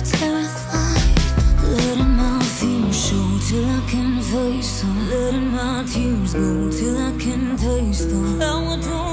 terrified. Letting my fears show till I can face them. Letting my tears go till I can taste them. I would do